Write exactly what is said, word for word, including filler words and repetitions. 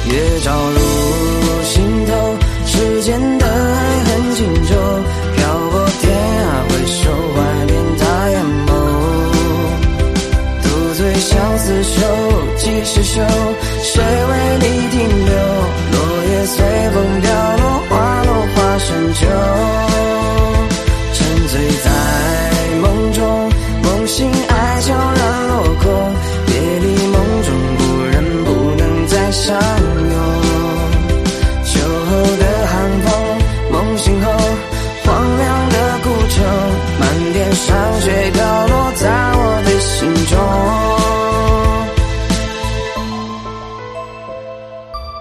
夜照入心头，时间的爱恨情仇，漂泊天涯回首，怀念他眼眸，独醉相思愁，几时休？谁为你停留？落叶随风